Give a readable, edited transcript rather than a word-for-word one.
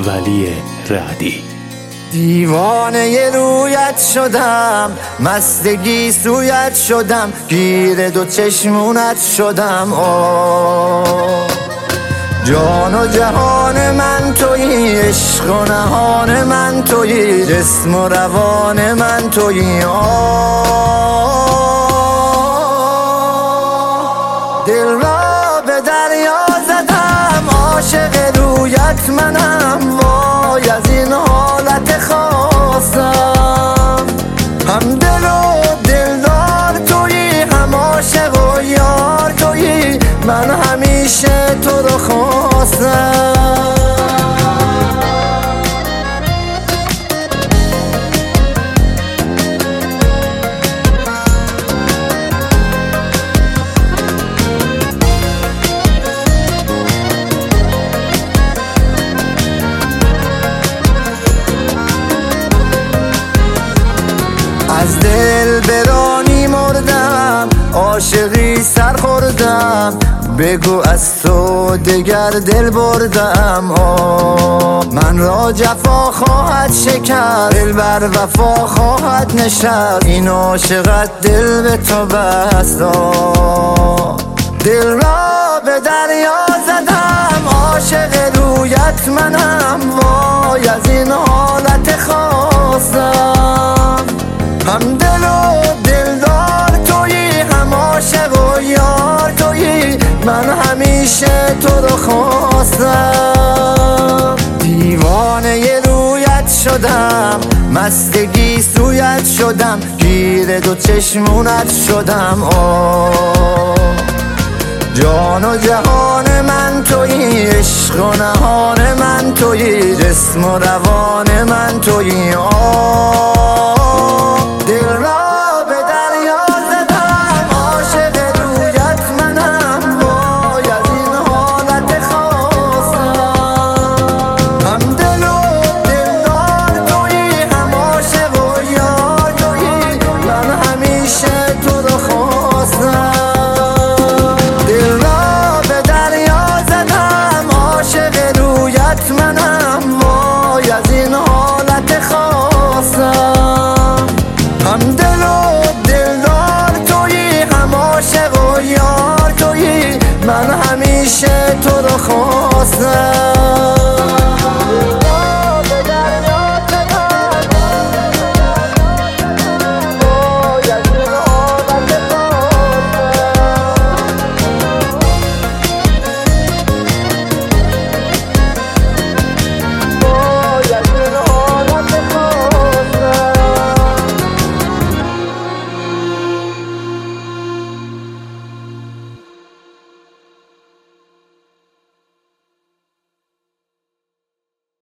ولی رعدی. دیوانه رویت شدم، مستگی سویت شدم، گیر دو چشمونت شدم. جان و جهان من تویی، عشق و نهان من تویی، جسم و روان من تویی. دل را به دریا زدم، عاشق رویت منم، وای از این حالت خواستم. هم دل و دلدار تویی، هم عاشق و یار تویی، من همیشه تو رو خواستم. از دل برانی مردم، عاشقی سر خوردم، بگو از تو دگر دل بردم. من را جفا خواهد شکر، دل بر وفا خواهد نشست، این عاشقت دل به تو بست. دل را به دریا زدم، عاشق رویت منم، وای از این حالت خواستم. هم دل و دلدار تویی، هم عاشق و یار تویی، من همیشه تو رو خواستم. دیوانه رویت شدم، مستگی سویت شدم، گیر دو چشمونت شدم. جان و جهان من تویی، عشق و نهان من تویی، جسم و روان من تویی. دل را به دریا زدم، عاشق رویت منم، وای از این حالت خواستم. هم دل و دلدار تویی، هم عاشق و یار تویی، من همیشه تو رو خواستم. دل را به دریا زدم، عاشق رویت منم، وای از این حالت خواستم. هم دل و دلدار تویی، هم عاشق و یار تویی، من همیشه تو رو خواستم.